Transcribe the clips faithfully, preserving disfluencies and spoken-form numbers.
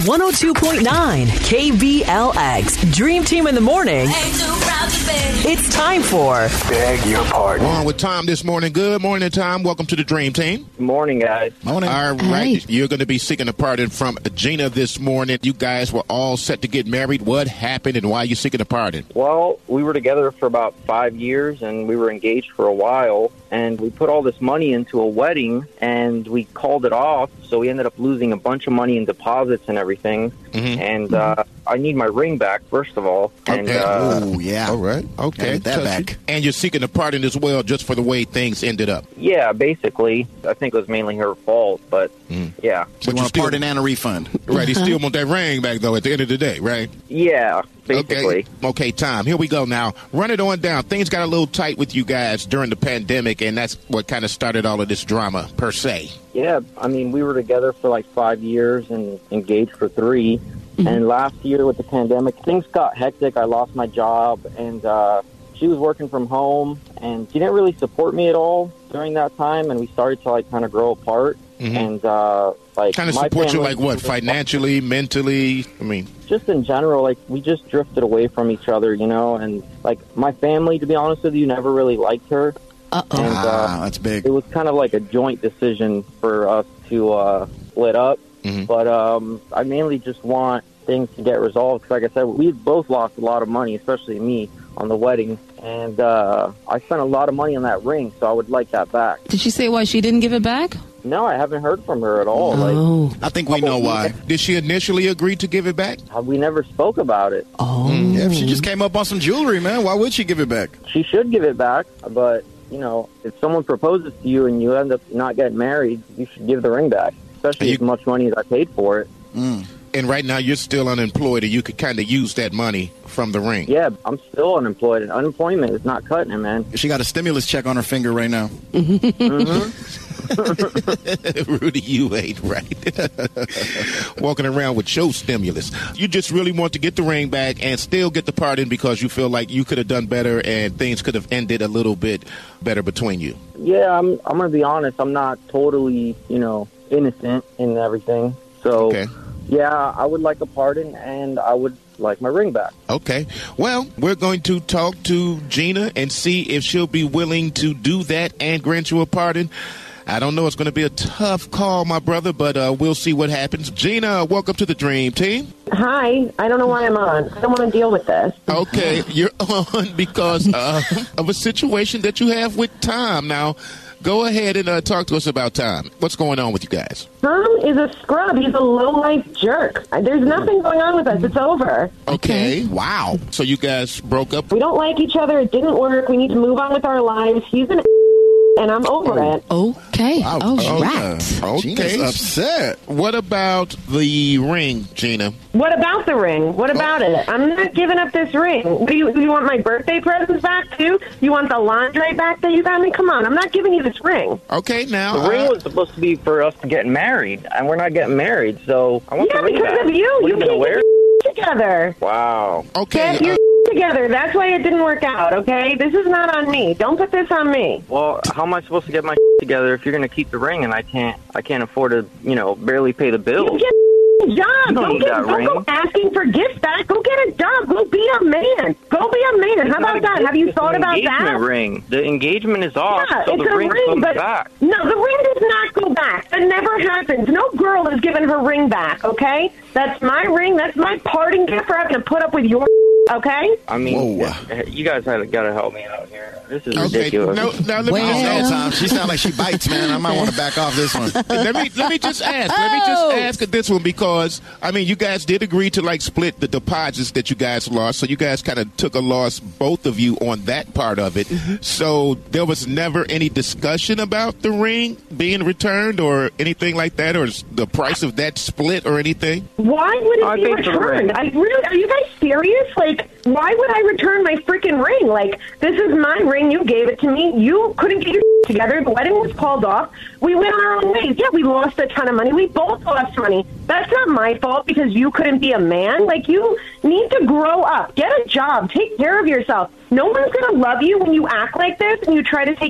one oh two point nine K B L X. Dream Team in the morning. It's time for Beg Your Pardon. On with Tom this morning. Good morning, Tom. Welcome to the Dream Team. Good morning, guys. Morning. All right. Hey. You're going to be seeking a pardon from Gina this morning. You guys were all set to get married. What happened and why are you seeking a pardon? Well, we were together for about five years and we were engaged for a while. And we put all this money into a wedding and we called it off. So we ended up losing a bunch of money in deposits and everything. Mm-hmm. And uh, I need my ring back, first of all. And, okay. Uh, oh, yeah. All right. Okay. Get that so back. You, and you're seeking a pardon as well just for the way things ended up. Yeah, basically. I think it was mainly her fault, but mm. yeah. So but you want a pardon and a refund. Right. He still want that ring back, though, at the end of the day, right? Yeah, basically. Okay. okay, Tom, here we go now. Run it on down. Things got a little tight with you guys during the pandemic, and that's what kind of started all of this drama, per se. Yeah, I mean, we were together for like five years and engaged for three. Mm-hmm. And last year with the pandemic, things got hectic. I lost my job, and uh, she was working from home, and she didn't really support me at all during that time, and we started to like kind of grow apart. Mm-hmm. And uh, like kind of support you like what, financially, mentally? I mean, just in general, like we just drifted away from each other, you know. And like my family, to be honest with you, never really liked her. Uh-oh. And, uh, ah, that's big. It was kind of like a joint decision for us to uh, split up. Mm-hmm. But um, I mainly just want things to get resolved. Because like I said, we both lost a lot of money, especially me, on the wedding. And uh, I spent a lot of money on that ring, so I would like that back. Did she say why she didn't give it back? No, I haven't heard from her at all. Oh. Like, I think we know why. Did she initially agree to give it back? We never spoke about it. Oh. Mm. Yeah, if she just came up on some jewelry, man, why would she give it back? She should give it back, but, you know, if someone proposes to you and you end up not getting married, you should give the ring back, especially you, as much money as I paid for it. Mm. And right now you're still unemployed, and you could kind of use that money from the ring. Yeah, I'm still unemployed, and unemployment is not cutting it, man. She got a stimulus check on her finger right now. Mm-hmm. Rudy, you ain't right. Walking around with show stimulus. You just really want to get the ring back and still get the pardon because you feel like you could have done better and things could have ended a little bit better between you. Yeah, I'm I'm going to be honest. I'm not totally, you know, innocent in everything. So, okay. Yeah, I would like a pardon, and I would like my ring back. Okay. Well, we're going to talk to Gina and see if she'll be willing to do that and grant you a pardon. I don't know. It's going to be a tough call, my brother, but uh, we'll see what happens. Gina, welcome to the Dream Team. Hi. I don't know why I'm on. I don't want to deal with this. Okay. You're on because uh, of a situation that you have with Tom. Now, go ahead and uh, talk to us about Tom. What's going on with you guys? Tom is a scrub. He's a low-life jerk. There's nothing going on with us. It's over. Okay. Wow. So you guys broke up? We don't like each other. It didn't work. We need to move on with our lives. He's an and I'm over oh, it. Okay. Wow. Oh, Oh, right. Okay. Gina's upset. What about the ring, Gina? What about the ring? What about it? I'm not giving up this ring. Do you, do you want my birthday presents back, too? You want the lingerie back that you got me? Come on. I'm not giving you this ring. Okay, now. The uh, ring was supposed to be for us to get married, and we're not getting married, so I want Yeah, the ring because back. of you. What, You are gonna can't wear get it? your together. Wow. Okay. Get your uh, together. That's why it didn't work out, okay? This is not on me. Don't put this on me. Well, how am I supposed to get my together if you're going to keep the ring and I can't I can't afford to, you know, barely pay the bills? You get a job. You don't Don't, need get, that don't ring. go asking for gifts back. Go get a job. Go be a man. Go be a man. How about that? Have you It's thought an about engagement that? ring. The engagement is off, Yeah, so it's the a ring ring, comes but back. no, the ring does not go back. That never happens. No girl is giving her ring back, okay? That's my ring. That's my parting gift for having to put up with your okay? I mean, Whoa. you guys got to help me out here. This is Okay. ridiculous. No, now let me Well- just Oh, ask. Tom, she sounds like she bites, man. I might want to back off this one. let me let me just ask. Let me just Oh. ask this one because I mean, you guys did agree to like split the deposits that you guys lost, so you guys kind of took a loss, both of you, on that part of it. So there was never any discussion about the ring being returned or anything like that, or the price of that split or anything. Why would it I be paid for the ring. returned? I really, are you guys serious? Like, why would I return my freaking ring? Like, this is my ring. You gave it to me. You couldn't get your together. The wedding was called off. We went our own ways. Yeah, we lost a ton of money. We both lost money. That's not my fault because you couldn't be a man. Like, you need to grow up. Get a job. Take care of yourself. No one's going to love you when you act like this and you try to take your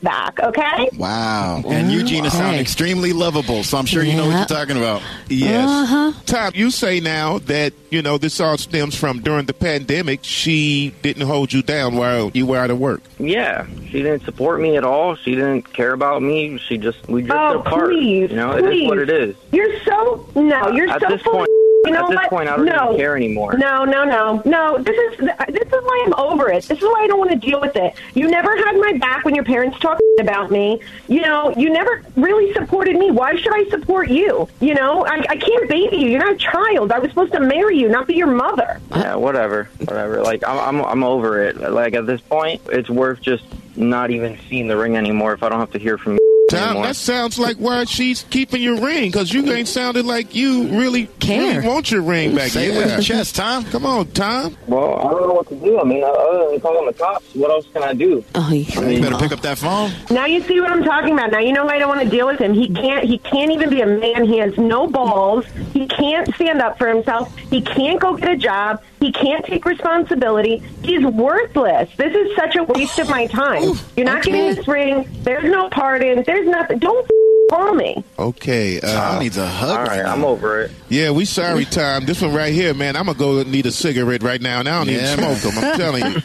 back, okay? Wow. And you, Gina, sound Okay. extremely lovable, so I'm sure you know what Yeah. you're talking about. Yes. Uh-huh. Tom, you say now that, you know, this all stems from during the pandemic, she didn't hold you down while you were out of work. Yeah, she didn't support me at all. She didn't care about me. She just we drifted Oh, apart. please, You know, please. it is what it is. You're so no. You're At so this full of point- You know at this what? point, I don't no. even care anymore. No, no, no, no. This is this is why I'm over it. This is why I don't want to deal with it. You never had my back when your parents talked about me. You know, you never really supported me. Why should I support you? You know, I, I can't baby you. You're not a child. I was supposed to marry you, not be your mother. Yeah, whatever, whatever. Like I'm, I'm, I'm over it. Like at this point, it's worth just not even seeing the ring anymore if I don't have to hear from you Tom, anymore. that sounds like why she's keeping your ring, because you ain't sounded like you really, Care. really want your ring back. Say it with Yeah. your chest, Tom. Come on, Tom. Well, I don't know what to do. I mean, other than calling the cops, what else can I do? Oh, yeah. You better pick up that phone. Now you see what I'm talking about. Now you know why I don't want to deal with him. He can't. He can't even be a man. He has no balls. He can't stand up for himself. He can't go get a job. He can't take responsibility. He's worthless. This is such a waste of my time. You're not okay. getting this ring. There's no pardon. There's nothing. Don't call me. Okay. Uh, Tom needs a hug. All right, I'm over it. yeah, we sorry, Tom. This one right here, man, I'm going to go need a cigarette right now, and I don't Yeah, even man. smoke them. I'm telling you.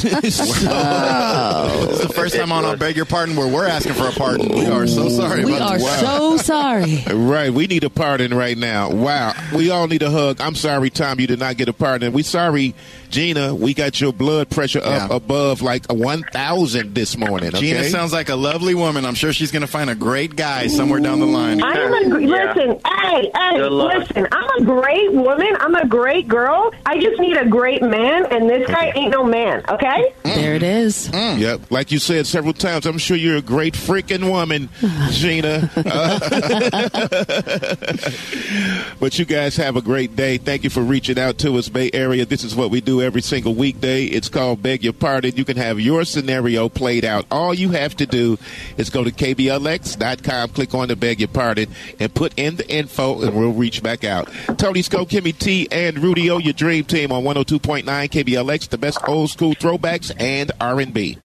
This is the first time on our Beg Your Pardon where we're asking for a pardon. We are so sorry We about are this. so sorry. Right, we need a pardon right now. Wow, we all need a hug. I'm sorry, Tom, you did not get a pardon. We sorry, Gina, we got your blood pressure up Yeah. above like a one thousand this morning. Okay? Gina sounds like a lovely woman. I'm sure she's going to find a great guy somewhere down the line. I am a gr- Yeah. listen. Hey, hey, Good luck. listen. I'm a great woman. I'm a great girl. I just need a great man, and this guy ain't no man. Okay. There it is. Yep, like you said several times, I'm sure you're a great freaking woman, Gina. Uh, but you guys have a great day. Thank you for reaching out to us, Bay Area. This is what we do every single weekday. It's called Beg Your Pardon. You can have your scenario played out. All you have to do is go to K B L X dot com, click on the Beg Your Pardon, and put in the info, and we'll reach back out. Tony Sco, Kimmy T, and Rudy O, your dream team on one oh two point nine K B L X, the best old school throwbacks and R and B.